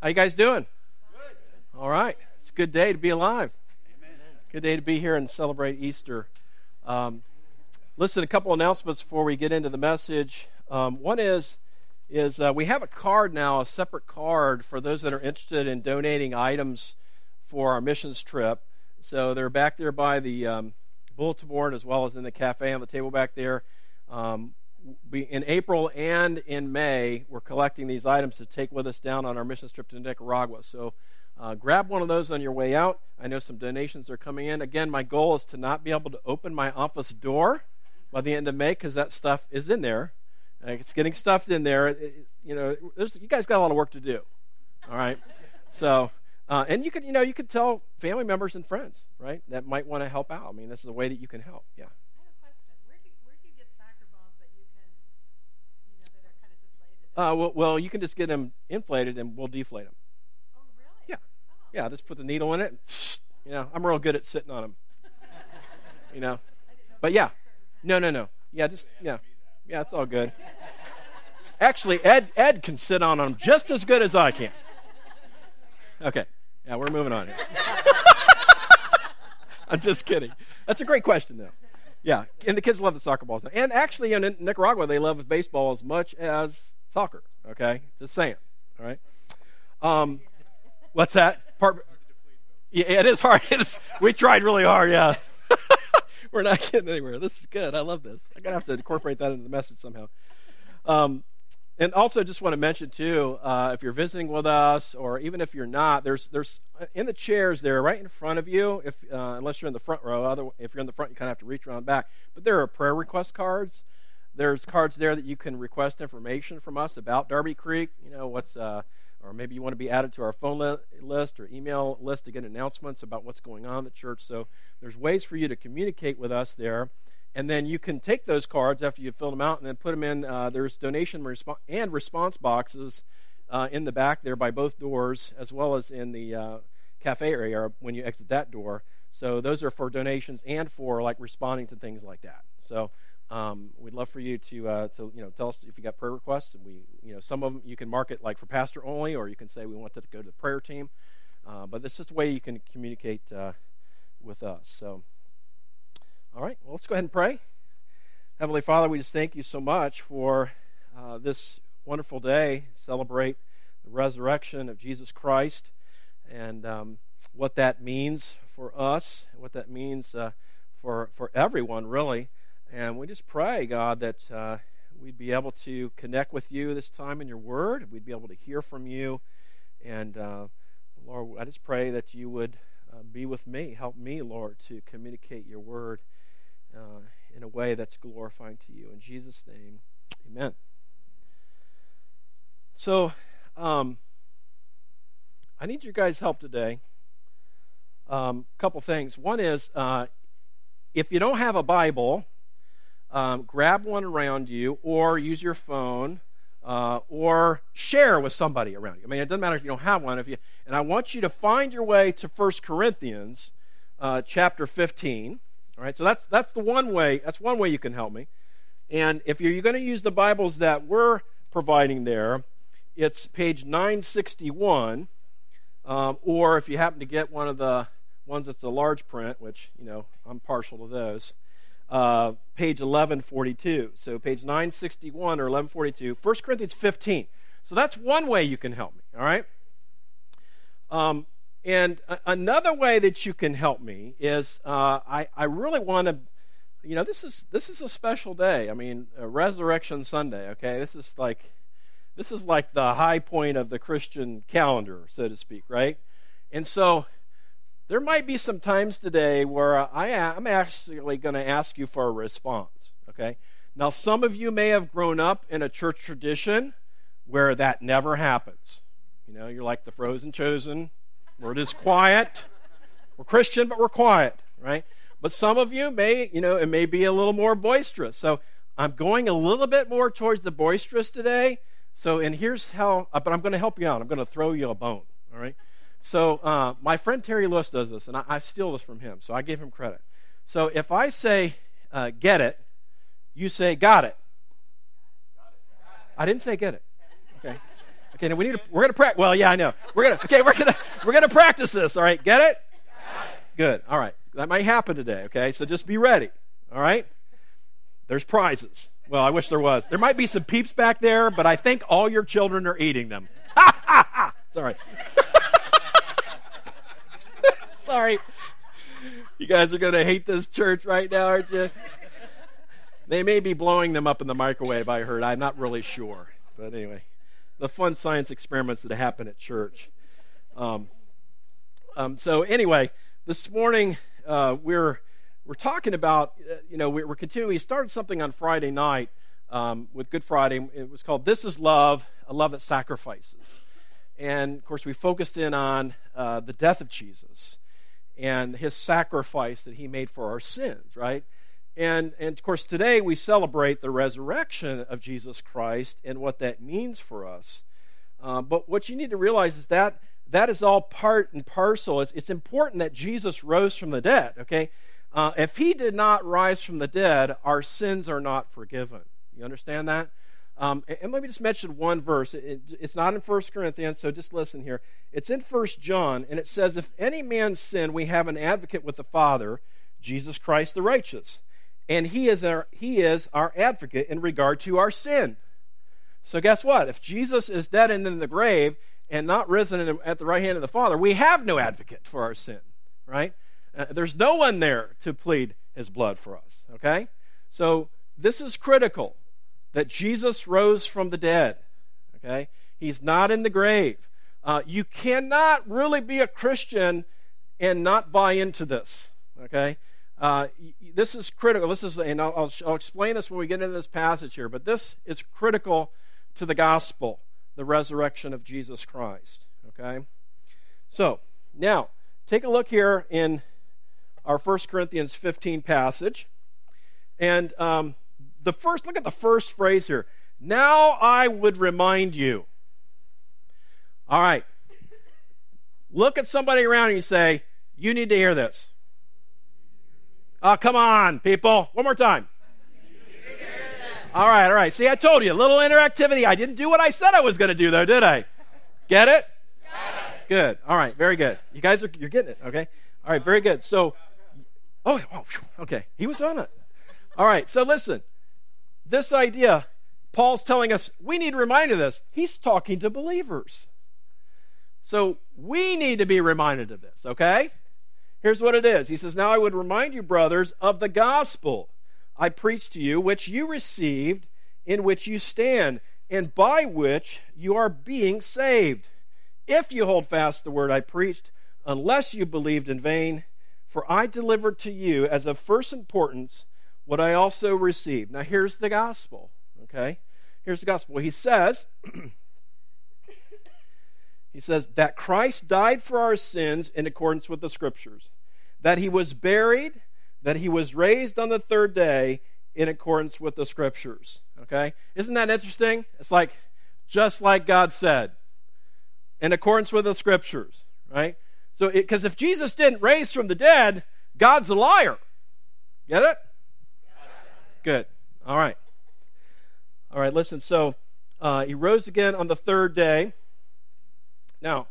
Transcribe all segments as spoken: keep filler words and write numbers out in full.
How you guys doing? Good. All right. It's a good day to be alive. Amen. Good day to be here and celebrate Easter. Um, listen, a couple announcements before we get into the message. Um, one is, is uh, we have a card now, a separate card for those that are interested in donating items for our missions trip. So they're back there by the um, bulletin board as well as in the cafe on the table back there. Um, We, in April and in May, we're collecting these items to take with us down on our mission trip to Nicaragua. So uh, grab one of those on your way out. I know some donations are coming in. Again, my goal is to not be able to open my office door by the end of May because that stuff is in there. Uh, it's getting stuffed in there. It, it, you know, there's, you guys got a lot of work to do. All right. So, uh, and you could, you know, you could tell family members and friends, right, that might want to help out. I mean, this is a way that you can help. Yeah. Uh, well, well, you can just get them inflated, and we'll deflate them. Oh, really? Yeah, oh. yeah. Just put the needle in it. You know, I'm real good at sitting on them. You know, but yeah, no, no, no. Yeah, just yeah, yeah. It's all good. Actually, Ed Ed can sit on them just as good as I can. Okay, yeah, we're moving on here. I'm just kidding. That's a great question, though. Yeah, and the kids love the soccer balls, and actually, in Nicaragua, they love baseball as much as soccer, okay? Just saying, all right? Um, what's that? Part, yeah, it is hard. It is, we tried really hard, yeah. We're not getting anywhere. This is good. I love this. I'm going to have to incorporate that into the message somehow. Um, and also just want to mention, too, uh, if you're visiting with us or even if you're not, there's there's in the chairs there right in front of you, if uh, unless you're in the front row. Other, if you're in the front, you kind of have to reach around back. But there are prayer request cards. There's cards there that you can request information from us about Darby Creek, you know, what's, uh, or maybe you want to be added to our phone li- list or email list to get announcements about what's going on in the church. So there's ways for you to communicate with us there. And then you can take those cards after you've filled them out and then put them in. Uh, there's donation resp- and response boxes uh, in the back there by both doors, as well as in the uh, cafe area when you exit that door. So those are for donations and for, like, responding to things like that. So Um, we'd love for you to uh, to you know tell us if you got prayer requests, and we you know some of them you can mark it like for pastor only, or you can say we want that to go to the prayer team. Uh, but this is the way you can communicate uh, with us. So, all right, well, let's go ahead and pray. Heavenly Father, we just thank you so much for uh, this wonderful day. Celebrate the resurrection of Jesus Christ, and um, what that means for us, what that means uh, for for everyone, really. And we just pray, God, that uh, we'd be able to connect with you this time in your word. We'd be able to hear from you. And, uh, Lord, I just pray that you would uh, be with me. Help me, Lord, to communicate your word uh, in a way that's glorifying to you. In Jesus' name, amen. So, um, I need your guys' help today. A um, couple things. One is, uh, if you don't have a Bible, Um, grab one around you, or use your phone, uh, or share with somebody around you. I mean, it doesn't matter if you don't have one. If you, and I want you to find your way to First Corinthians uh, chapter fifteen. All right, so that's that's the one way. That's one way you can help me. And if you're, you're going to use the Bibles that we're providing there, it's page nine sixty-one. Um, or if you happen to get one of the ones that's a large print, which you know I'm partial to those. Uh, page eleven forty-two. So page nine sixty-one or eleven forty-two, First Corinthians fifteen. So that's one way you can help me, all right? Um, and a- another way that you can help me is uh, I, I really want to, you know, this is this is a special day. I mean, uh, Resurrection Sunday, okay? This is like this is like the high point of the Christian calendar, so to speak, right? And so there might be some times today where I am, I'm actually going to ask you for a response, okay? Now, some of you may have grown up in a church tradition where that never happens. You know, you're like the frozen chosen. We're just quiet. We're Christian, but we're quiet, right? But some of you may, you know, it may be a little more boisterous. So I'm going a little bit more towards the boisterous today. So, and here's how, but I'm going to help you out. I'm going to throw you a bone, all right? So uh, my friend Terry Lewis does this, and I, I steal this from him, so I give him credit. So if I say, uh, get it, you say, got it. I didn't say get it. Okay. Okay, now we need to, we're going to practice. Well, yeah, I know. We're going to, okay, we're going to, we're going to practice this, all right? Get it? Good, all right. That might happen today, okay? So just be ready, all right? There's prizes. Well, I wish there was. There might be some peeps back there, but I think all your children are eating them. Ha, ha, ha. Sorry. Sorry. You guys are going to hate this church right now, aren't you? They may be blowing them up in the microwave, I heard. I'm not really sure. But anyway, the fun science experiments that happen at church. Um, um, so anyway, this morning uh, we're we're talking about, uh, you know, we're, we're continuing. We started something on Friday night um, with Good Friday. It was called This is Love, a Love That Sacrifices. And, of course, we focused in on uh, the death of Jesus and his sacrifice that he made for our sins, right? And, and, of course, today we celebrate the resurrection of Jesus Christ and what that means for us. Uh, but what you need to realize is that that is all part and parcel. It's, it's important that Jesus rose from the dead, okay? Uh, if he did not rise from the dead, our sins are not forgiven. You understand that? Um, and, and let me just mention one verse. It, it, it's not in First Corinthians, so just listen here. It's in First John, and it says, if any man sin, we have an advocate with the Father, Jesus Christ the righteous. And he is our he is our advocate in regard to our sin. So guess what? If Jesus is dead and in the grave and not risen in, at the right hand of the Father, we have no advocate for our sin, right? Uh, there's no one there to plead his blood for us, okay? So this is critical, that Jesus rose from the dead, okay? He's not in the grave. Uh, you cannot really be a Christian and not buy into this, okay? Uh, this is critical. This is, and I'll, I'll, I'll explain this when we get into this passage here, but this is critical to the gospel, the resurrection of Jesus Christ, okay? So, now, take a look here in our First Corinthians fifteen passage, and um, the first, look at the first phrase here. Now I would remind you. All right. Look at somebody around and you say, you need to hear this. Oh, come on, people. One more time. All right, all right. See, I told you, a little interactivity. I didn't do what I said I was going to do, though, did I? Get it? Good. All right, very good. You guys are, you're getting it, okay? All right, very good. So, oh, oh okay. He was on it. All right, so listen. This idea, Paul's telling us, we need to remind of this. He's talking to believers. So, we need to be reminded of this, okay? Here's what it is. He says, now I would remind you, brothers, of the gospel I preached to you, which you received, in which you stand, and by which you are being saved, if you hold fast the word I preached, unless you believed in vain. For I delivered to you as of first importance what I also received. Now here's the gospel, okay? Here's the gospel. He says, he says that Christ died for our sins in accordance with the Scriptures, that he was buried, that he was raised on the third day in accordance with the Scriptures. Okay? Isn't that interesting? It's like, just like God said, in accordance with the Scriptures, right? So, because if Jesus didn't raise from the dead, God's a liar. Get it? Good. All right. All right, listen. So, uh, he rose again on the third day. Now,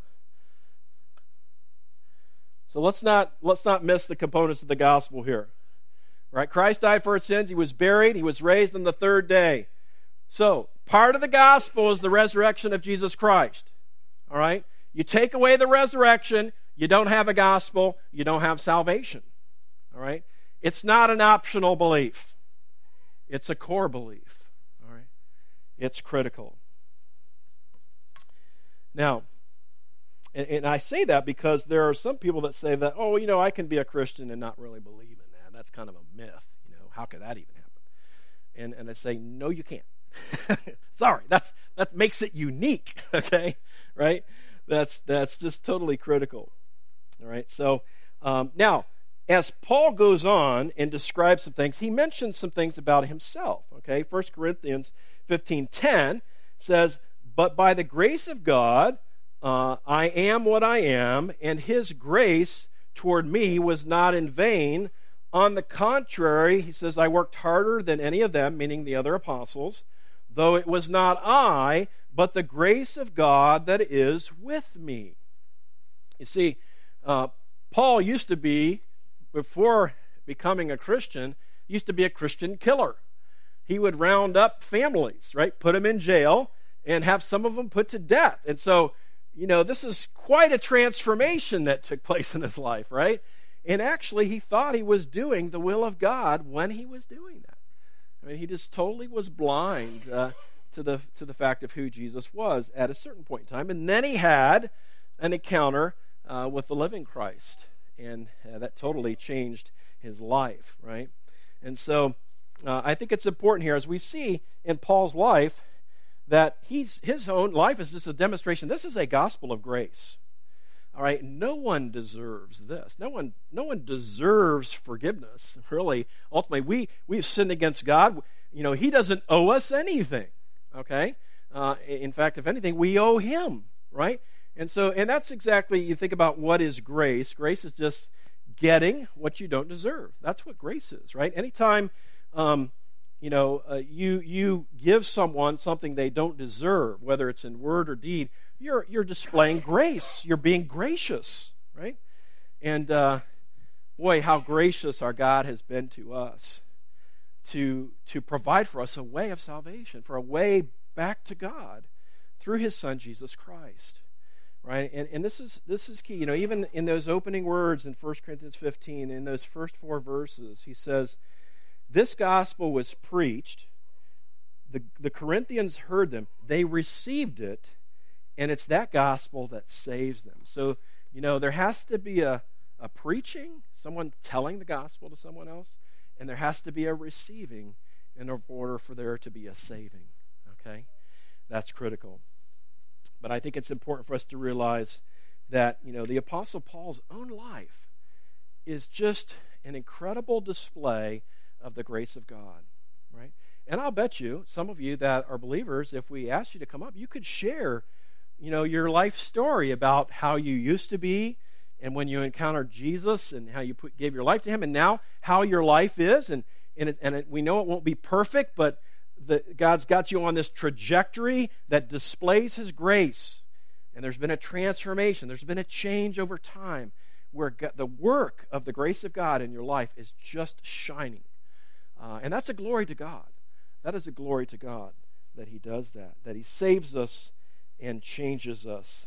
So let's not let's not miss the components of the gospel here. Right? Christ died for our sins. He was buried. He was raised on the third day. So part of the gospel is the resurrection of Jesus Christ. All right? You take away the resurrection, you don't have a gospel, you don't have salvation. All right? It's not an optional belief. It's a core belief. All right? It's critical. Now, And, and I say that because there are some people that say that, oh, you know, I can be a Christian and not really believe in that. That's kind of a myth. You know, how could that even happen? And and I say, no, you can't. Sorry, that's that makes it unique. Okay, right? That's that's just totally critical. All right. So um, now, as Paul goes on and describes some things, he mentions some things about himself. Okay, First Corinthians fifteen ten says, "But by the grace of God, Uh, I am what I am, and his grace toward me was not in vain. On the contrary," he says, "I worked harder than any of them," meaning the other apostles, though it was not I, but the grace of God that is with me. You see, uh, Paul used to be, before becoming a Christian, used to be a Christian killer. He would round up families, right? Put them in jail and have some of them put to death. And so, you know, this is quite a transformation that took place in his life, right? And actually, he thought he was doing the will of God when he was doing that. I mean, he just totally was blind uh, to the to the fact of who Jesus was at a certain point in time. And then he had an encounter uh, with the living Christ, and uh, that totally changed his life, right? And so, uh, I think it's important here, as we see in Paul's life, that he's his own life is just a demonstration. This is a gospel of grace. All right, no one deserves this. No one, no one deserves forgiveness. Really, ultimately, we we've sinned against God. You know, He doesn't owe us anything. Okay, uh, in fact, if anything, we owe Him. Right, and so, and that's exactly. You think about what is grace. Grace is just getting what you don't deserve. That's what grace is. Right. Anytime, um, you know, uh, you you give someone something they don't deserve, whether it's in word or deed. You're you're displaying grace. You're being gracious, right? And uh, boy, how gracious our God has been to us to to provide for us a way of salvation, for a way back to God through His Son Jesus Christ, right? And and this is this is key. You know, even in those opening words in First Corinthians fifteen, in those first four verses, he says, "This gospel was preached. The the Corinthians heard them. They received it." And it's that gospel that saves them. So, you know, there has to be a, a preaching, someone telling the gospel to someone else, and there has to be a receiving in order for there to be a saving. Okay? That's critical. But I think it's important for us to realize that, you know, the Apostle Paul's own life is just an incredible display of the grace of God, right? And I'll bet you, some of you that are believers, if we asked you to come up, you could share you know, your life story about how you used to be and when you encountered Jesus and how you put, gave your life to Him, and now how your life is. And and, it, and it, we know it won't be perfect, but the, God's got you on this trajectory that displays His grace. And there's been a transformation. There's been a change over time where God, the work of the grace of God in your life is just shining. Uh, and that's a glory to God. That is a glory to God that He does that, that He saves us and changes us.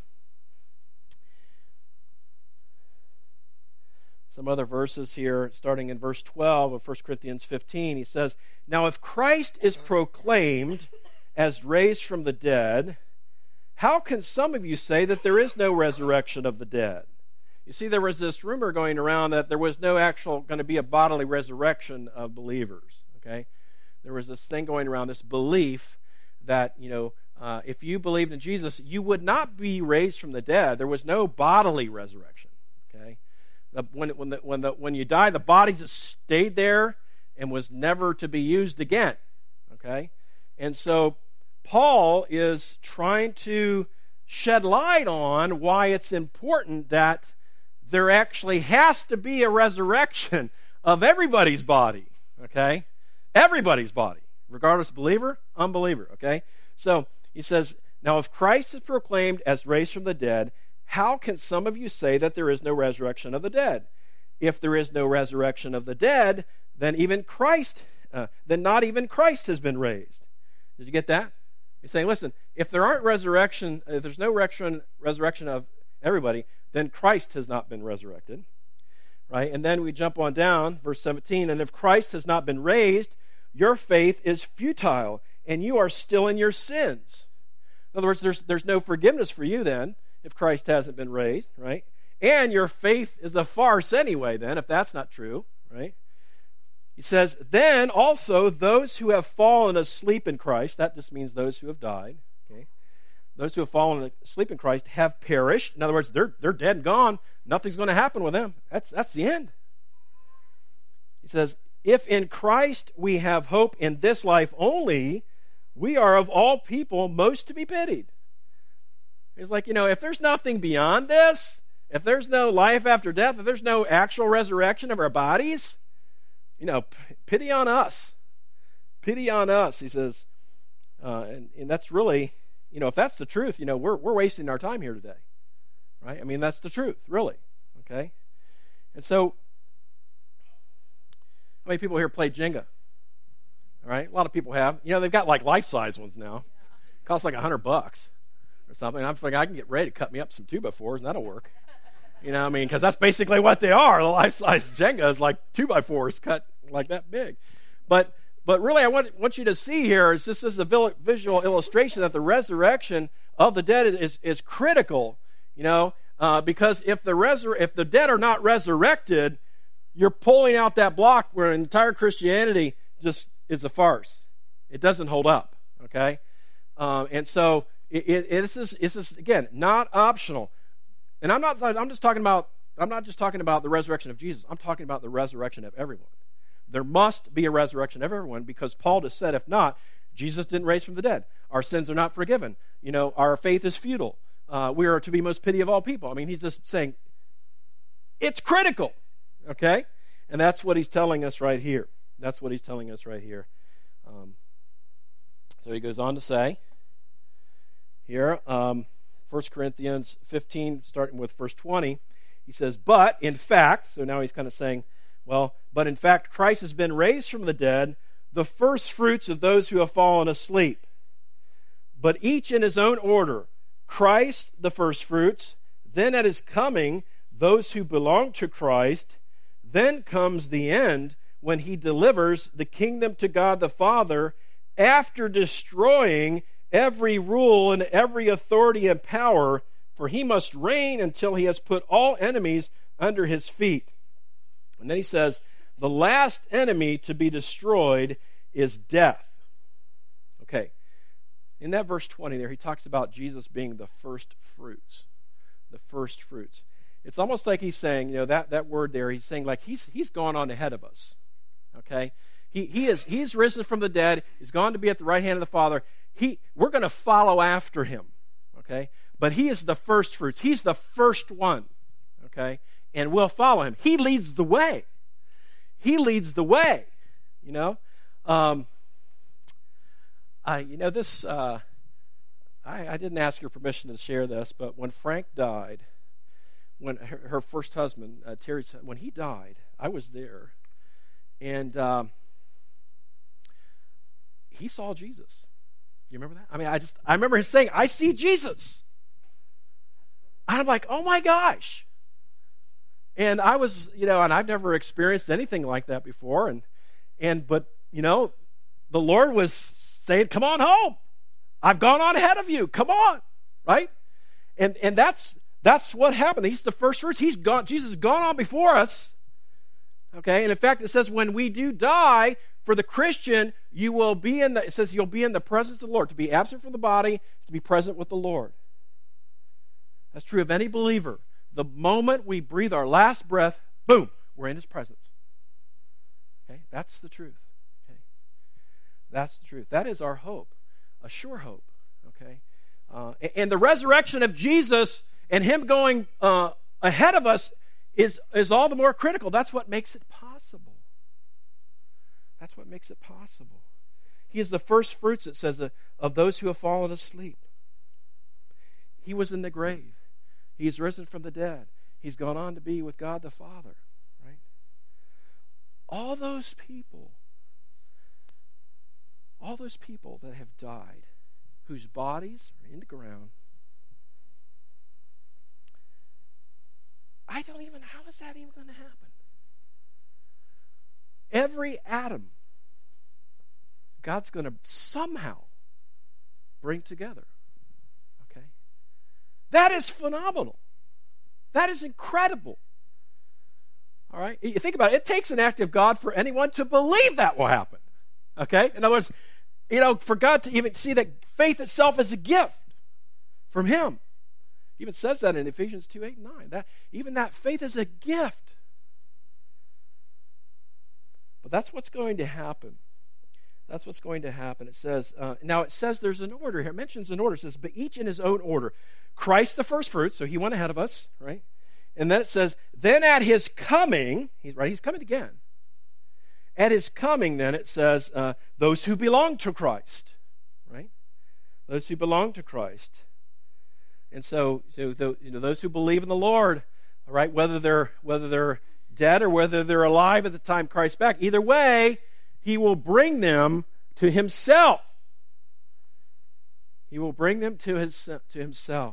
Some other verses here, starting in verse twelve of First Corinthians fifteen, he says, "Now if Christ is proclaimed as raised from the dead, how can some of you say that there is no resurrection of the dead?" You see, there was this rumor going around that there was no actual going to be a bodily resurrection of believers. Okay, there was this thing going around, this belief that, you know, Uh, if you believed in Jesus, you would not be raised from the dead. There was no bodily resurrection. Okay, the, when when the, when the, when you die, the body just stayed there and was never to be used again. Okay, and so Paul is trying to shed light on why it's important that there actually has to be a resurrection of everybody's body. Okay, everybody's body, regardless believer, unbeliever. Okay, so. He says, "Now if Christ is proclaimed as raised from the dead, how can some of you say that there is no resurrection of the dead? If there is no resurrection of the dead, then even Christ, uh, then not even Christ has been raised." Did you get that? He's saying, listen, if there aren't resurrection, if there's no resurrection, resurrection of everybody, then Christ has not been resurrected, right? And then we jump on down, verse seventeen, "And if Christ has not been raised, your faith is futile, and you are still in your sins." In other words, there's there's no forgiveness for you then if Christ hasn't been raised, right? And your faith is a farce anyway then, if that's not true, right? He says, "Then also those who have fallen asleep in Christ," that just means those who have died, okay? "Those who have fallen asleep in Christ have perished." In other words, they're they're dead and gone. Nothing's going to happen with them. That's that's the end. He says, "If in Christ we have hope in this life only, we are of all people most to be pitied." It's like, you know, if there's nothing beyond this, if there's no life after death, if there's no actual resurrection of our bodies, you know, pity on us. Pity on us, he says. Uh, and, and that's really, you know, if that's the truth, you know, we're we're wasting our time here today, right? I mean, that's the truth, really, okay? And so, how many people here play Jenga? All right, a lot of people have. You know, they've got like life-size ones now. It costs like a hundred bucks or something. I'm thinking I can get ready to cut me up some two by fours, and that'll work. You know what I mean? Because that's basically what they are. The life-size Jenga is like two by fours cut like that big. But but really, I want, want you to see here is this is a visual illustration that the resurrection of the dead is, is critical, you know, uh, because if the resur- if the dead are not resurrected, you're pulling out that block where entire Christianity just is a farce. It doesn't hold up, okay? Um, and so it, it, it is, this is, again, not optional. And I'm not, I'm just talking about, I'm not just talking about the resurrection of Jesus. I'm talking about the resurrection of everyone. There must be a resurrection of everyone because Paul just said, if not, Jesus didn't raise from the dead. Our sins are not forgiven. You know, our faith is futile. Uh, we are to be most pity of all people. I mean, he's just saying, it's critical, okay? And that's what he's telling us right here. That's what he's telling us right here. Um, so he goes on to say here, um, First Corinthians fifteen, starting with verse twenty, he says, but in fact, so now he's kind of saying, well, but in fact, Christ has been raised from the dead, the first fruits of those who have fallen asleep. But each in his own order, Christ the first fruits, then at his coming, those who belong to Christ, then comes the end when he delivers the kingdom to God the Father after destroying every rule and every authority and power, for he must reign until he has put all enemies under his feet. And then he says, the last enemy to be destroyed is death. Okay. In that verse twenty there, he talks about Jesus being the first fruits. The first fruits. It's almost like he's saying, you know, that, that word there, he's saying like he's he's gone on ahead of us. Okay? He he is he's risen from the dead, he's gone to be at the right hand of the Father. He we're going to follow after him. Okay? But he is the first fruits. He's the first one. Okay? And we'll follow him. He leads the way. He leads the way. You know? Um I you know this uh I, I didn't ask your permission to share this, but when Frank died, when her, her first husband, uh, Terry's, when he died, I was there, and um, he saw Jesus. You remember that? I mean, I just I remember him saying, "I see Jesus," and I'm like, "Oh my gosh!" And I was, you know, and I've never experienced anything like that before, and and but you know, the Lord was saying, "Come on home. I've gone on ahead of you. Come on," right? And and that's that's what happened. He's the first fruits. He's gone. Jesus has gone on before us. Okay, and in fact, it says when we do die, for the Christian, you will be in the. It says you'll be in the presence of the Lord. To be absent from the body, to be present with the Lord. That's true of any believer. The moment we breathe our last breath, boom, we're in His presence. Okay, that's the truth. Okay, that's the truth. That is our hope. A sure hope, okay? Uh, and the resurrection of Jesus and Him going uh, ahead of us is, is all the more critical. That's what makes it possible. That's what makes it possible. He is the first fruits, it says, uh, of those who have fallen asleep. He was in the grave. He's risen from the dead. He's gone on to be with God the Father, right? All those people All those people that have died, whose bodies are in the ground, I don't even, how is that even going to happen? Every atom, God's going to somehow bring together. Okay? That is phenomenal. That is incredible. All right? You think about it, it takes an act of God for anyone to believe that will happen. Okay? In other words, you know, for God to even see that faith itself is a gift from Him. He even says that in Ephesians two, eight, and nine. That, even that faith is a gift. But that's what's going to happen. That's what's going to happen. It says, uh, now it says there's an order here. It mentions an order. It says, but each in his own order. Christ the first fruits, so He went ahead of us, right? And then it says, then at His coming, he's right, He's coming again. At His coming, then, it says, uh, those who belong to Christ, right? those who belong to Christ. And so, so the, you know, those who believe in the Lord, all right, whether they're whether they're dead or whether they're alive at the time Christ's back, either way, he will bring them to himself. He will bring them to his to himself.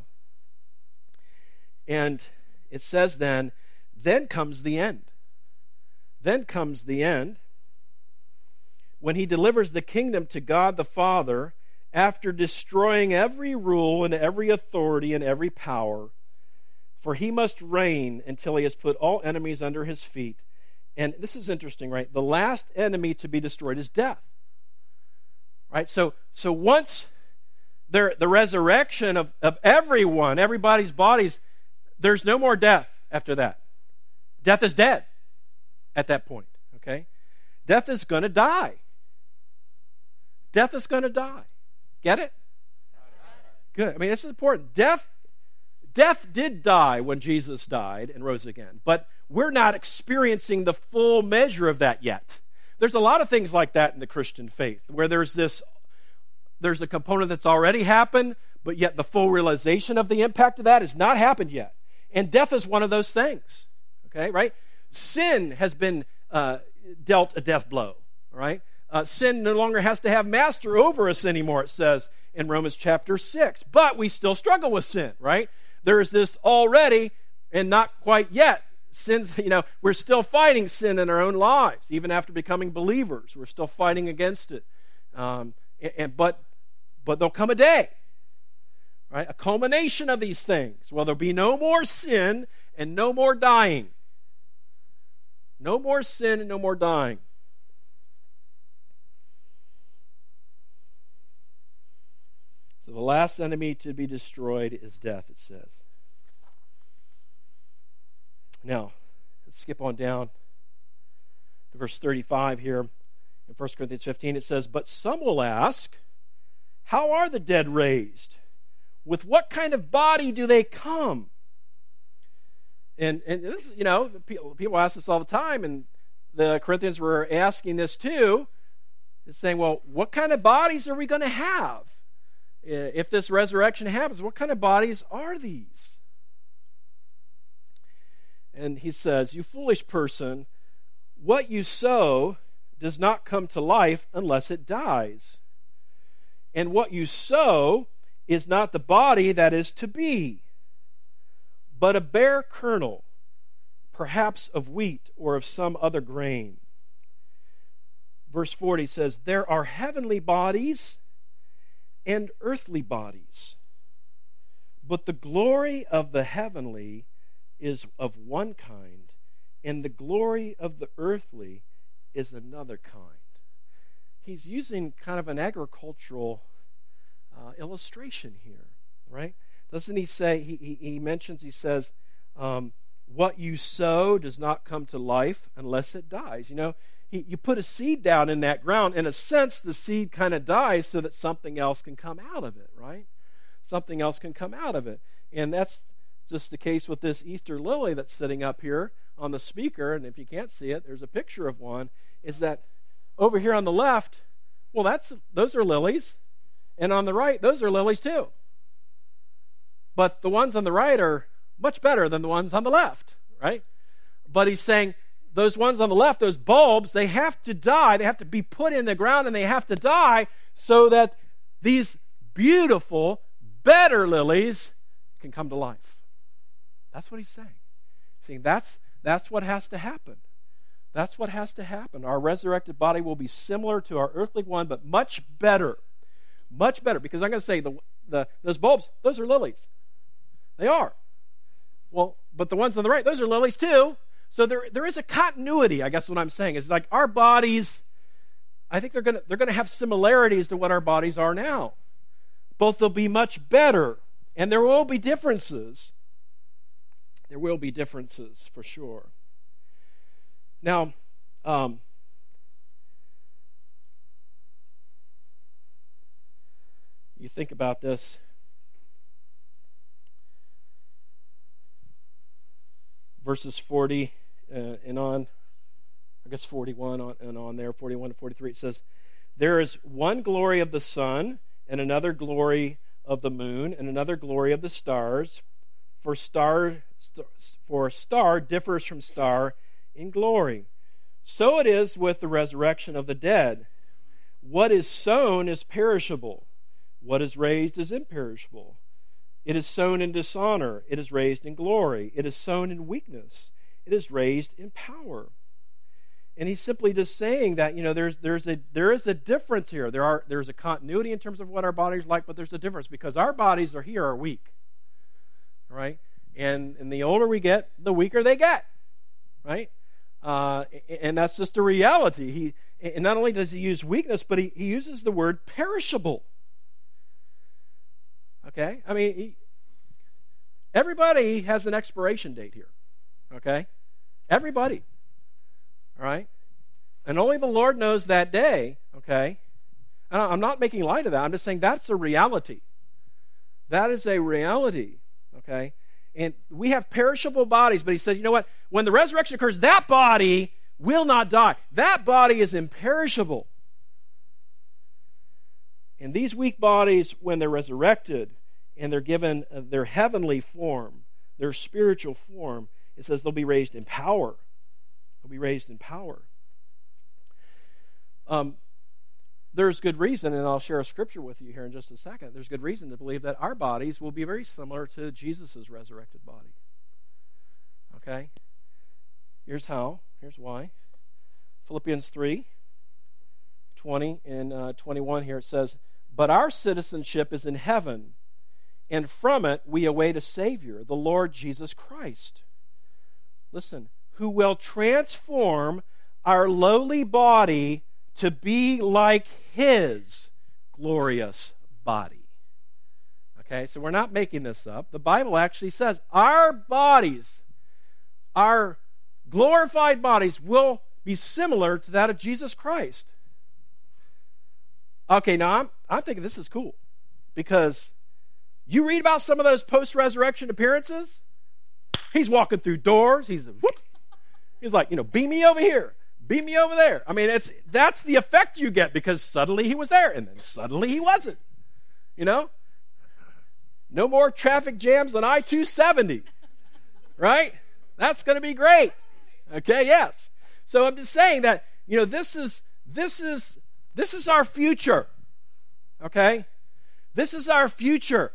And it says then, then comes the end. Then comes the end when he delivers the kingdom to God the Father after destroying every rule and every authority and every power. For he must reign until he has put all enemies under his feet. And this is interesting, right? The last enemy to be destroyed is death. Right? So, so once there, the resurrection of, of everyone, everybody's bodies, there's no more death after that. Death is dead at that point, okay? Death is going to die. Death is going to die. Get it? Good. I mean, this is important. Death, death did die when Jesus died and rose again, but we're not experiencing the full measure of that yet. There's a lot of things like that in the Christian faith, where there's this, there's a component that's already happened, but yet the full realization of the impact of that has not happened yet. And death is one of those things, okay, right? Sin has been uh, dealt a death blow, right? Uh, sin no longer has to have master over us anymore, it says in Romans chapter six. But we still struggle with sin, right? There is this already and not quite yet. Sin's, you know, we're still fighting sin in our own lives, even after becoming believers. We're still fighting against it. Um, and, and but but there'll come a day, right? A culmination of these things. Well, there'll be no more sin and no more dying. No more sin and no more dying. So the last enemy to be destroyed is death, it says. Now, let's skip on down to verse thirty-five here in First Corinthians fifteen. It says, "But some will ask, how are the dead raised? With what kind of body do they come?" And, and this, you know, people, people ask this all the time, and the Corinthians were asking this too. It's saying, well, what kind of bodies are we going to have? If this resurrection happens, what kind of bodies are these? And he says, "You foolish person, what you sow does not come to life unless it dies. And what you sow is not the body that is to be, but a bare kernel, perhaps of wheat or of some other grain." Verse forty says, "There are heavenly bodies and earthly bodies, but the glory of the heavenly is of one kind, and the glory of the earthly is another kind." He's using kind of an agricultural uh, illustration here, right? Doesn't he say, he, he, he mentions, he says, um, what you sow does not come to life unless it dies. You know, he, you put a seed down in that ground, in a sense, the seed kind of dies so that something else can come out of it, right? Something else can come out of it. And that's just the case with this Easter lily that's sitting up here on the speaker, and if you can't see it, there's a picture of one, is that over here on the left, well, that's those are lilies, and on the right, those are lilies too. But the ones on the right are much better than the ones on the left, right? But he's saying those ones on the left, those bulbs, they have to die, they have to be put in the ground, and they have to die so that these beautiful, better lilies can come to life. That's what he's saying. He's saying that's, that's what has to happen. That's what has to happen. Our resurrected body will be similar to our earthly one, but much better. Much better. Because I'm going to say, the, the those bulbs, those are lilies. They are. Well, but the ones on the right, those are lilies too. So there, there is a continuity, I guess what I'm saying. It's like our bodies, I think they're going to they're going to have similarities to what our bodies are now. Both will be much better. And there will be differences. There will be differences for sure. Now, um, you think about this. Verses forty uh, and on, I guess forty-one on, and on there, forty-one to forty-three, it says, "There is one glory of the sun and another glory of the moon, and another glory of the stars. For star, for star differs from star in glory. So it is with the resurrection of the dead. What is sown is perishable. What is raised is imperishable. It is sown in dishonor. It is raised in glory. It is sown in weakness. It is raised in power. And he's simply just saying that, you know, there's there's a there is a difference here. There are there's a continuity in terms of what our bodies are like, but there's a difference because our bodies are here are weak. Right? And and the older we get, the weaker they get. Right? Uh, and that's just a reality. He and not only does he use weakness, but he, he uses the word perishable. Okay? I mean, he, everybody has an expiration date here. Okay? Everybody. All right? And only the Lord knows that day. Okay? And I'm not making light of that. I'm just saying that's a reality. That is a reality. Okay? And we have perishable bodies, but he said, you know what? When the resurrection occurs, that body will not die. That body is imperishable. And these weak bodies, when they're resurrected and they're given their heavenly form, their spiritual form, it says they'll be raised in power. They'll be raised in power. Um, there's good reason, and I'll share a scripture with you here in just a second. There's good reason to believe that our bodies will be very similar to Jesus' resurrected body. Okay? Here's how. Here's why. Philippians three, twenty and uh, twenty-one here it says, "But our citizenship is in heaven, and from it we await a Savior, the Lord Jesus Christ." Listen, who will transform our lowly body to be like His glorious body. Okay, so we're not making this up. The Bible actually says our bodies, our glorified bodies, will be similar to that of Jesus Christ. Okay, now I'm, I'm thinking this is cool because you read about some of those post-resurrection appearances. He's walking through doors. He's whoop. He's like, you know, beam me over here. Beam me over there. I mean, it's that's the effect you get because suddenly he was there and then suddenly he wasn't. You know? No more traffic jams on I two seventy. Right? That's going to be great. Okay, yes. So I'm just saying that, you know, this is this is this is our future. Okay? This is our future.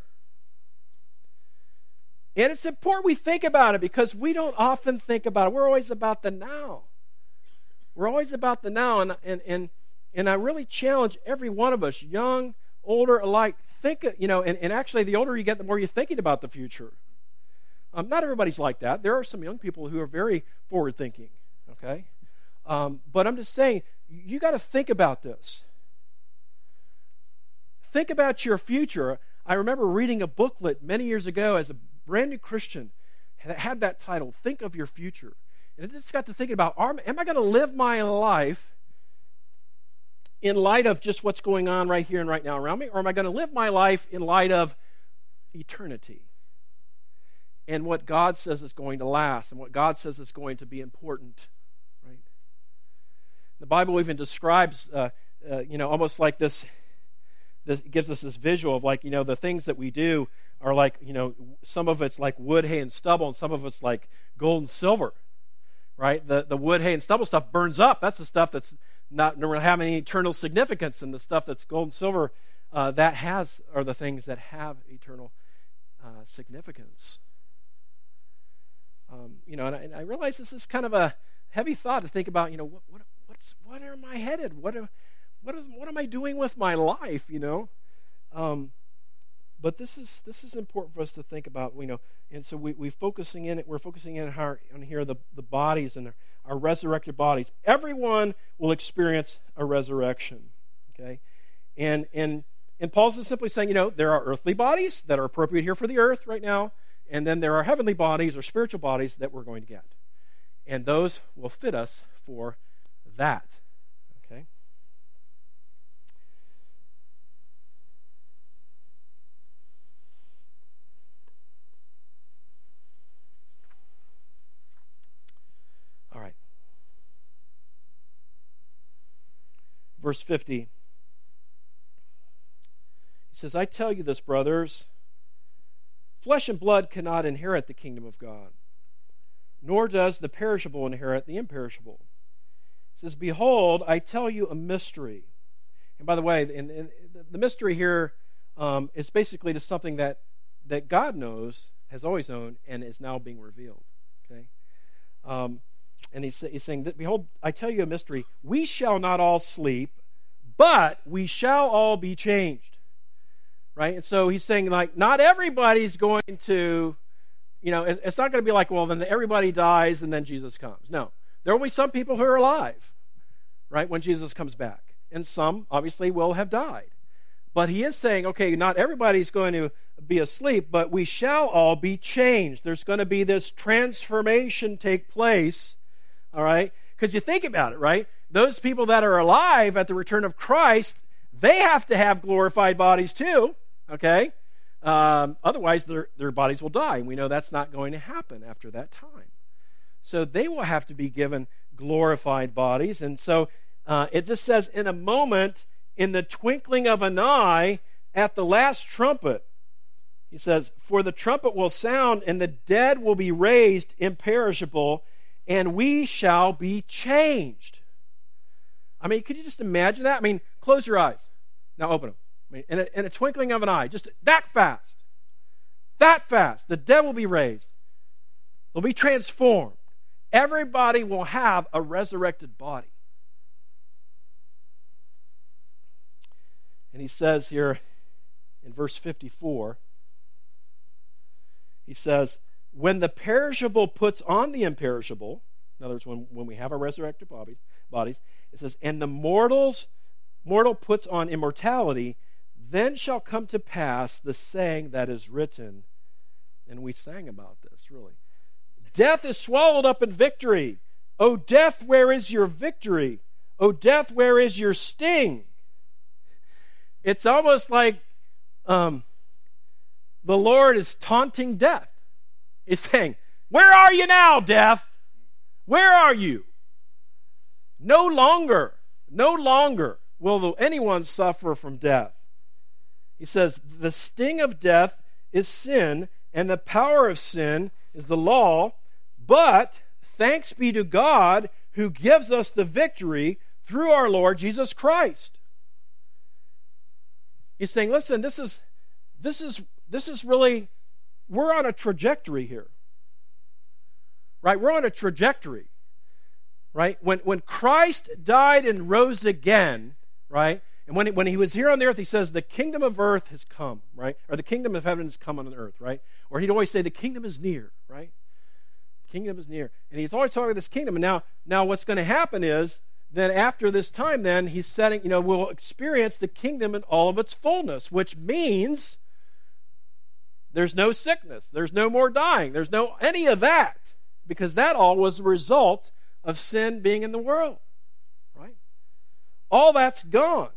And it's important we think about it because we don't often think about it. We're always about the now. We're always about the now. And, and, and, and I really challenge every one of us, young, older alike, think, you know, and, and actually the older you get, the more you're thinking about the future. Um, not everybody's like that. There are some young people who are very forward-thinking, okay? Um, but I'm just saying, you got to think about this. Think about your future. I remember reading a booklet many years ago as a brand new Christian that had that title, Think of Your Future. And it just got to thinking about, are, am I going to live my life in light of just what's going on right here and right now around me? Or am I going to live my life in light of eternity and what God says is going to last and what God says is going to be important? Right? The Bible even describes, uh, uh, you know, almost like this, this, it gives us this visual of like, you know, the things that we do are like, you know, some of it's like wood, hay, and stubble, and some of it's like gold and silver, right? The the wood, hay, and stubble stuff burns up. That's the stuff that's not going to have any eternal significance, and the stuff that's gold and silver, uh, that has, are the things that have eternal uh, significance. Um, you know, and I, and I realize this is kind of a heavy thought to think about, you know, what, what what's what am I headed? What am, what, is, what am I doing with my life, you know? Um But this is this is important for us to think about, you know, and so we we focusing in we're focusing in on, on here the the bodies and our, our resurrected bodies. Everyone will experience a resurrection, okay, and and and Paul's just simply saying, you know, there are earthly bodies that are appropriate here for the earth right now, and then there are heavenly bodies or spiritual bodies that we're going to get, and those will fit us for that. Okay. Verse fifty. says, I tell you this, brothers, flesh and blood cannot inherit the kingdom of God, nor does the perishable inherit the imperishable. It says, behold, I tell you a mystery. And by the way, in, in, the mystery here um, is basically just something that, that God knows, has always known, and is now being revealed. Okay, um, and he's, he's saying that, behold, I tell you a mystery. We shall not all sleep, but we shall all be changed. Right? And so he's saying, like, not everybody's going to, you know, it's not going to be like, well, then everybody dies and then Jesus comes. No. There will be some people who are alive, right, when Jesus comes back. And some, obviously, will have died. But he is saying, okay, not everybody's going to be asleep, but we shall all be changed. There's going to be this transformation take place, all right? Because you think about it, right? Those people that are alive at the return of Christ, they have to have glorified bodies too, okay? Um, otherwise, their, their bodies will die, and we know that's not going to happen after that time. So they will have to be given glorified bodies, and so uh, it just says, in a moment, in the twinkling of an eye, at the last trumpet, he says, for the trumpet will sound, and the dead will be raised imperishable, and we shall be changed. I mean, could you just imagine that? I mean, close your eyes. Now open them. I mean, in a, in a twinkling of an eye, just that fast. That fast. The dead will be raised. They'll be transformed. Everybody will have a resurrected body. And he says here in verse fifty-four, he says, when the perishable puts on the imperishable, in other words, when, when we have our resurrected bodies, bodies, it says, and the mortals, mortal puts on immortality, then shall come to pass the saying that is written. And we sang about this, really. Death is swallowed up in victory. O death, where is your victory? O death, where is your sting? It's almost like um, the Lord is taunting death. He's saying, where are you now, death? Where are you? No longer, no longer will anyone suffer from death. He says, the sting of death is sin, and the power of sin is the law, but thanks be to God who gives us the victory through our Lord Jesus Christ. He's saying, listen, this is this is this is really, we're on a trajectory here. Right? We're on a trajectory. Right? When when Christ died and rose again, right? And when he, when he was here on the earth, he says, the kingdom of earth has come, right? Or the kingdom of heaven has come on the earth, right? Or he'd always say, the kingdom is near, right? The kingdom is near. And he's always talking about this kingdom. And now, now what's going to happen is, then after this time, then, he's setting, you know, we'll experience the kingdom in all of its fullness, which means there's no sickness, there's no more dying, there's no any of that, because that all was a result of sin being in the world, right? All that's gone.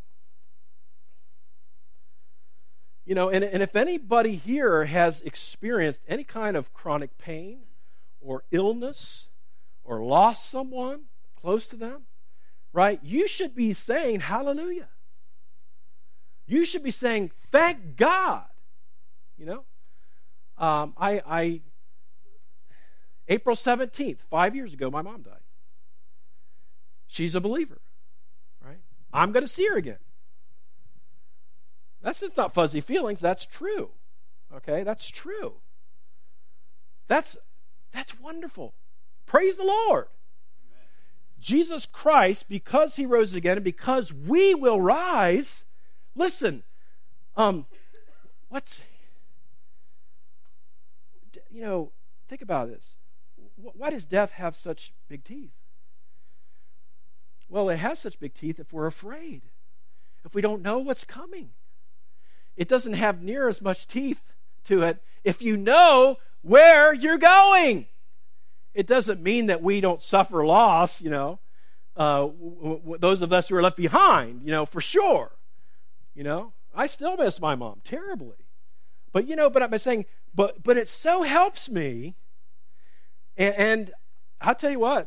You know, and, and if anybody here has experienced any kind of chronic pain or illness or lost someone close to them, right, you should be saying hallelujah. You should be saying thank God. You know, um, I, I April seventeenth, five years ago, my mom died. She's a believer, right? I'm going to see her again. That's just not fuzzy feelings. That's true. Okay, that's true. That's that's wonderful. Praise the Lord. Amen. Jesus Christ, because he rose again, and because we will rise. Listen, um, what's you know? Think about this. Why does death have such big teeth? Well, it has such big teeth if we're afraid, if we don't know what's coming. It doesn't have near as much teeth to it if you know where you're going. It doesn't mean that we don't suffer loss, you know, uh, w- w- those of us who are left behind, you know, for sure. You know, I still miss my mom terribly. But, you know, but I'm saying, but but it so helps me. And, and I'll tell you what,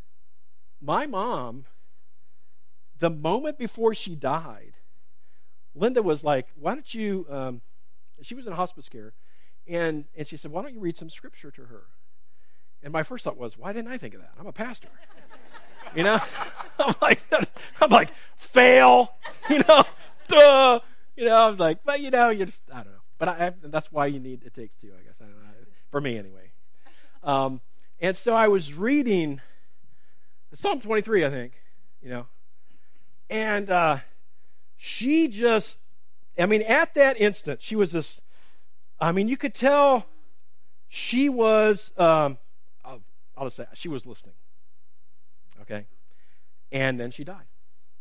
my mom, the moment before she died, Linda was like, why don't you, um, she was in hospice care, and, and she said, why don't you read some scripture to her? And my first thought was, why didn't I think of that? I'm a pastor. You know? I'm like, I'm like, fail. You know? Duh. You know, I was like, but you know, you just, I don't know. But I, I, that's why you need, it takes two, I guess. I don't know. For me, anyway. Um, and so I was reading Psalm twenty-three, I think, you know. And uh, she just, I mean, at that instant, she was just, I mean, you could tell she was, um, I'll, I'll just say, she was listening. Okay? And then she died.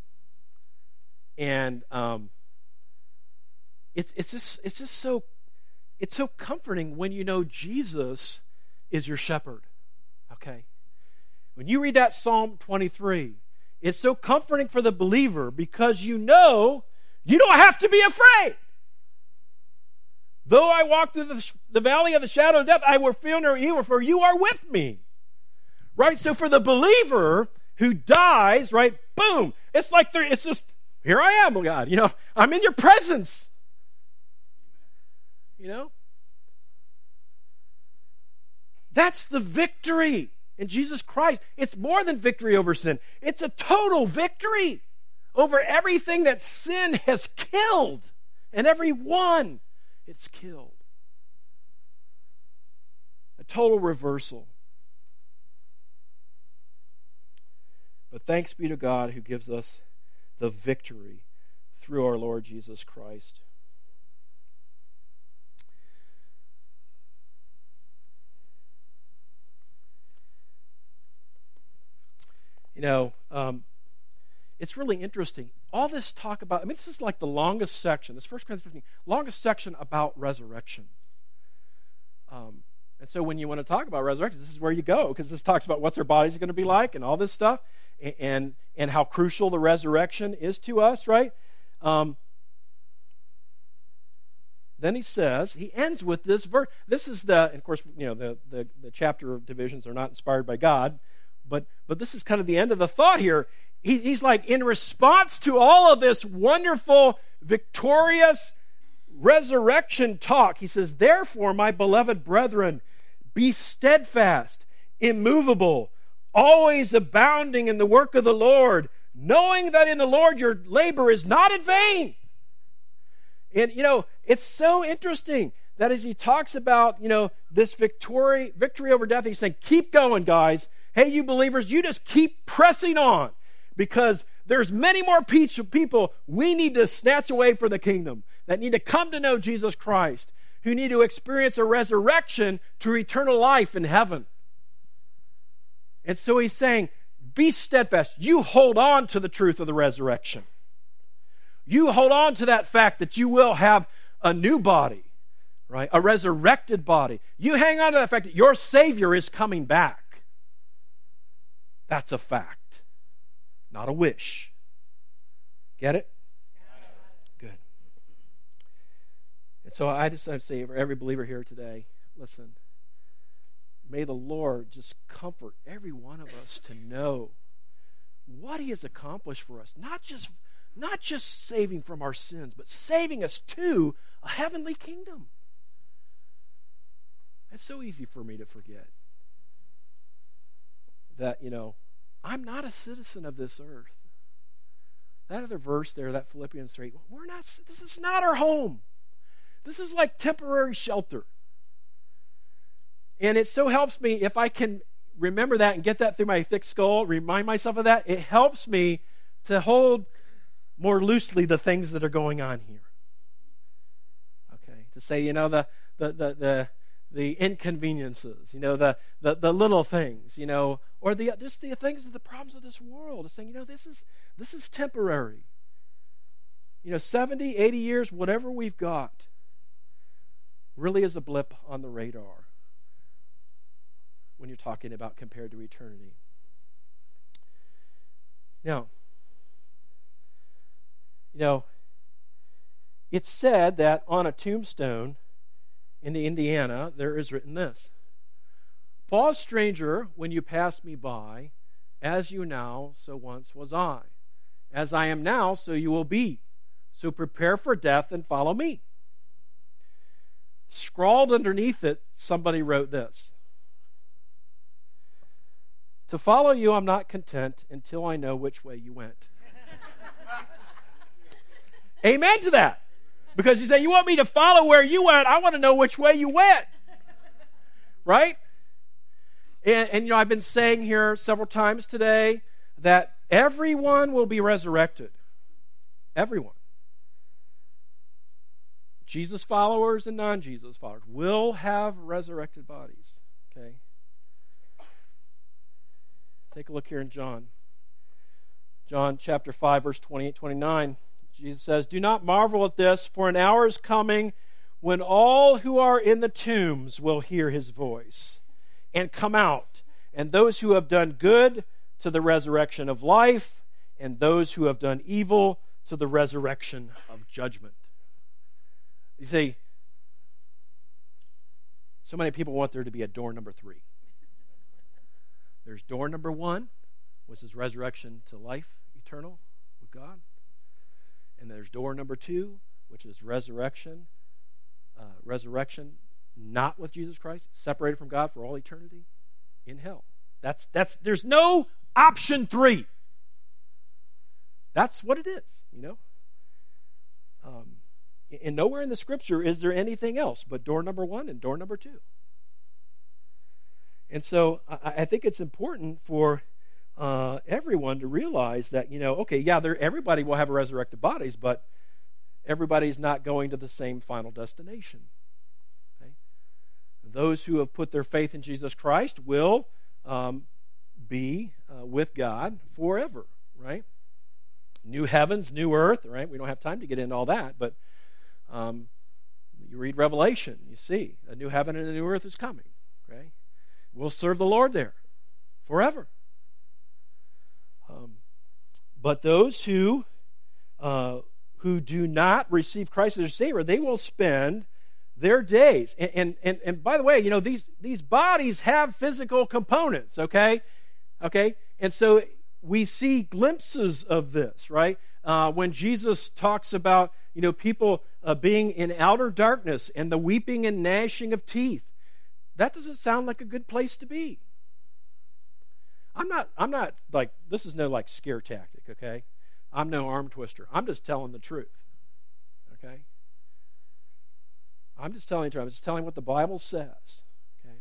And um, it's it's just it's just so it's so comforting when you know Jesus is your shepherd. Okay? When you read that Psalm twenty-three, it's so comforting for the believer because you know you don't have to be afraid. Though I walk through the, the valley of the shadow of death, I will fear no evil, for you are with me. Right? So for the believer who dies, right, boom, it's like they're, it's just, here I am, oh God, you know, I'm in your presence. You know? That's the victory in Jesus Christ. It's more than victory over sin. It's a total victory over everything that sin has killed. And every one it's killed. A total reversal. But thanks be to God who gives us the victory through our Lord Jesus Christ. You know, um, it's really interesting. All this talk about, I mean, this is like the longest section, this First Corinthians fifteen, longest section about resurrection. Um, and so when you want to talk about resurrection, this is where you go, because this talks about what their bodies are going to be like and all this stuff, and and, and how crucial the resurrection is to us, right? Um, then he says, he ends with this verse. This is the, and of course, you know, the, the, the chapter divisions are not inspired by God, but but this is kind of the end of the thought here. He, he's like, in response to all of this wonderful, victorious resurrection talk, he says, therefore, my beloved brethren, be steadfast, immovable, always abounding in the work of the Lord, knowing that in the Lord your labor is not in vain. And, you know, it's so interesting that as he talks about, you know, this victory, victory over death, he's saying, keep going, guys. Hey, you believers, you just keep pressing on, because there's many more people we need to snatch away for the kingdom, that need to come to know Jesus Christ, who need to experience a resurrection to eternal life in heaven. And so he's saying, be steadfast. You hold on to the truth of the resurrection. You hold on to that fact that you will have a new body, right? A resurrected body. You hang on to that fact that your Savior is coming back. That's a fact, not a wish. Get it? Good. And so I just I say for every believer here today, listen, may the Lord just comfort every one of us to know what He has accomplished for us. Not just, not just saving from our sins, but saving us to a heavenly kingdom. It's so easy for me to forget that, you know, I'm not a citizen of this earth. That other verse there, that Philippians three, we're not, this is not our home. This is like temporary shelter. And it so helps me if I can remember that and get that through my thick skull, remind myself of that, it helps me to hold more loosely the things that are going on here. Okay, to say, you know, the the the the, the inconveniences, you know, the, the the little things, you know, or the just the things of the problems of this world. It's saying, you know, this is this is temporary. You know, seventy, eighty years, whatever we've got, really is a blip on the radar when you're talking about compared to eternity. Now, you know, it's said that on a tombstone in the Indiana, there is written this: Pause, stranger, when you pass me by, as you now, so once was I. As I am now, so you will be. So prepare for death and follow me. Scrawled underneath it, somebody wrote this. To follow you, I'm not content until I know which way you went. Amen to that. Because you say, you want me to follow where you went, I want to know which way you went. Right? And, and, you know, I've been saying here several times today that everyone will be resurrected. Everyone. Jesus followers and non-Jesus followers will have resurrected bodies. Okay? Take a look here in John. John chapter five, verse twenty-eight, twenty-nine. Jesus says, do not marvel at this, for an hour is coming when all who are in the tombs will hear his voice and come out, and those who have done good to the resurrection of life, and those who have done evil to the resurrection of judgment. You see, so many people want there to be a door number three. There's door number one, which is resurrection to life eternal with God. And there's door number two, which is resurrection, uh, resurrection not with Jesus Christ, separated from God for all eternity in hell. That's that's. There's no option three. That's what it is, you know. Um, and nowhere in the Scripture is there anything else but door number one and door number two. And so I, I think it's important for Uh, everyone to realize that, you know, okay, yeah, everybody will have resurrected bodies, but everybody's not going to the same final destination. Okay? Those who have put their faith in Jesus Christ will um, be uh, with God forever, right? New heavens, new earth, right? We don't have time to get into all that, but um, you read Revelation, you see, a new heaven and a new earth is coming, okay? We'll serve the Lord there forever. Um, but those who uh, who do not receive Christ as their Savior, they will spend their days. And, and and and by the way, you know, these these bodies have physical components. Okay, okay, and so we see glimpses of this, right? Uh, when Jesus talks about, you know, people uh, being in outer darkness and the weeping and gnashing of teeth, that doesn't sound like a good place to be. I'm not, I'm not like, this is no like scare tactic, okay? I'm no arm twister. I'm just telling the truth, okay? I'm just telling the truth. I'm just telling what the Bible says, okay?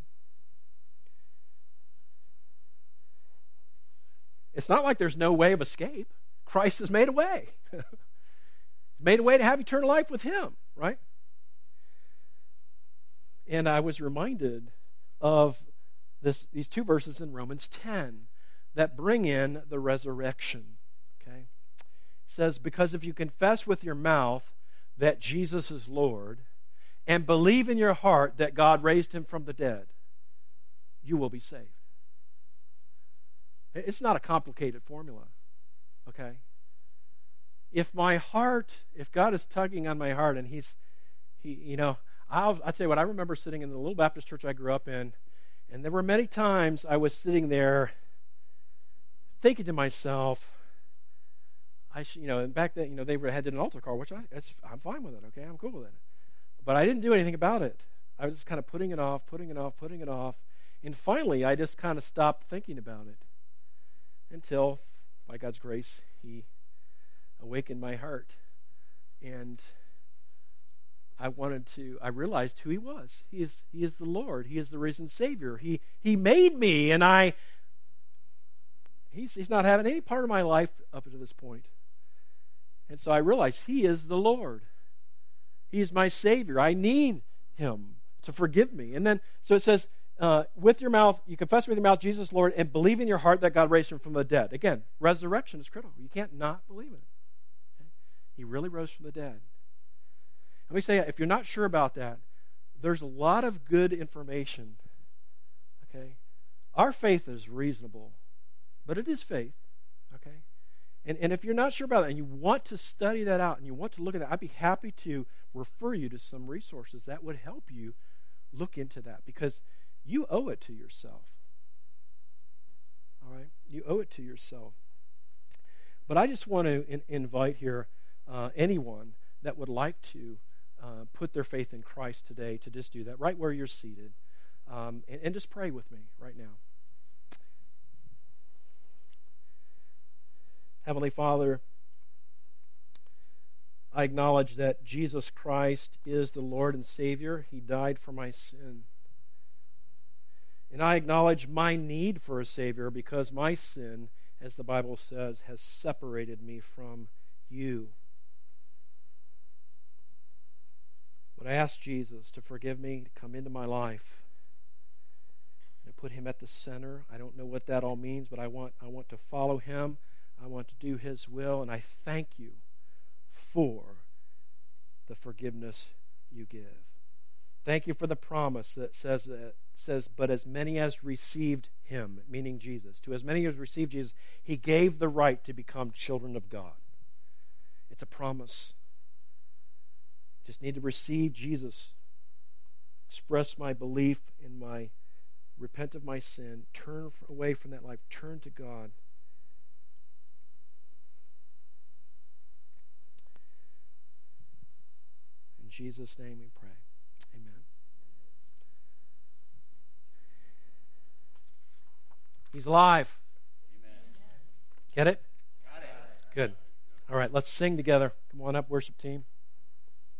It's not like there's no way of escape. Christ has made a way. He's made a way to have eternal life with Him, right? And I was reminded of This, these two verses in Romans ten that bring in the resurrection. Okay? It says, because if you confess with your mouth that Jesus is Lord and believe in your heart that God raised him from the dead, you will be saved. It's not a complicated formula. Okay? If my heart, if God is tugging on my heart and he's, he, you know, I'll, I'll tell you what, I remember sitting in the little Baptist church I grew up in, and there were many times I was sitting there thinking to myself, I should, you know, and back then, you know, they had an altar call, which I, it's, I'm fine with it, okay? I'm cool with it. But I didn't do anything about it. I was just kind of putting it off, putting it off, putting it off. And finally, I just kind of stopped thinking about it until, by God's grace, He awakened my heart. And I wanted to, I realized who He was. He is He is the Lord. He is the risen Savior. He He made me, and I, He's, he's not having any part of my life up to this point. And so I realized He is the Lord. He is my Savior. I need Him to forgive me. And then, so it says, uh, with your mouth, you confess with your mouth Jesus is Lord, and believe in your heart that God raised Him from the dead. Again, resurrection is critical. You can't not believe it. Okay? He really rose from the dead. Let me say, if you're not sure about that, there's a lot of good information. Okay? Our faith is reasonable, but it is faith. Okay? And, and if you're not sure about that and you want to study that out and you want to look at that, I'd be happy to refer you to some resources that would help you look into that, because you owe it to yourself. All right? You owe it to yourself. But I just want to in, invite here uh, anyone that would like to uh, put their faith in Christ today to just do that right where you're seated. Um, and, and just pray with me right now. Heavenly Father, I acknowledge that Jesus Christ is the Lord and Savior. He died for my sin. And I acknowledge my need for a Savior because my sin, as the Bible says, has separated me from you. But I ask Jesus to forgive me, to come into my life, and put Him at the center. I don't know what that all means, but I want, I want to follow Him. I want to do His will, and I thank you for the forgiveness you give. Thank you for the promise that says, that says, but as many as received Him, meaning Jesus, to as many as received Jesus, He gave the right to become children of God. It's a promise. Just need to receive Jesus, express my belief in my, repent of my sin, turn away from that life, turn to God. In Jesus' name we pray. Amen. He's alive. Amen. Get it? Got it. Good. All right, let's sing together. Come on up, worship team.